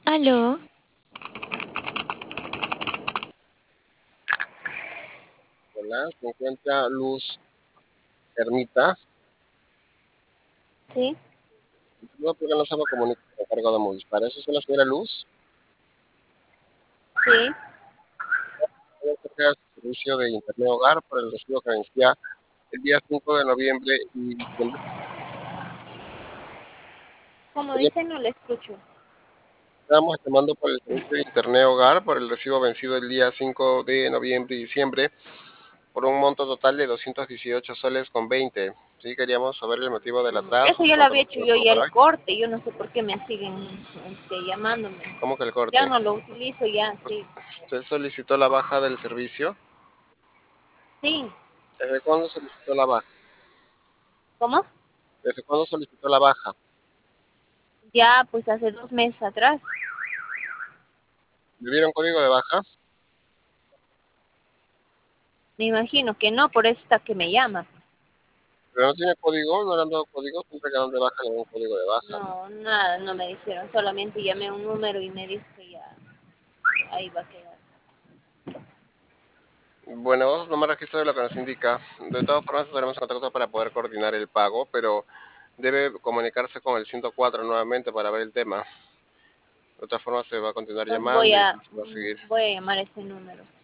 Aló, Hola, se encuentra Luz Ermita. sí, No, porque no se me comunica con el cargo de Movistar. ¿Eso es la señora Luz? sí. Voy a entregar el servicio de Internet Hogar por el recibo que vencía el día 5 de noviembre y diciembre. Como dice, no le escucho. Estamos llamando por el servicio de Internet Hogar por el recibo vencido el día 5 de noviembre y diciembre por un monto total de 218 soles con 20. Sí, queríamos saber el motivo del Eso atraso, ya lo cuánto había nos hecho van a yo ya cobrar el hoy. corte. Yo no sé por qué me siguen llamándome. ¿Cómo que el Ya corte? no lo utilizo, ya, sí. ¿Usted solicitó la baja del servicio? Sí, ¿Desde cuándo solicitó la baja? ¿cómo? ¿Desde cuándo solicitó la baja? Ya, pues hace 2 meses atrás. ¿Le dieron código de baja? Me imagino que no, por eso está que me llama. Pero no tiene código, no le han dado código, siempre que dan de baja le dan un código de baja. No, nada, no me dijeron. Solamente llamé un número y me dijo que ya ahí va a quedar. Bueno, no me registro de lo que nos indica. De todas formas, estaremos en contacto para poder coordinar el pago, pero debe comunicarse con el 104 nuevamente para ver el tema. De otra forma, se va a continuar Entonces llamando y se va a seguir. voy a llamar a ese número.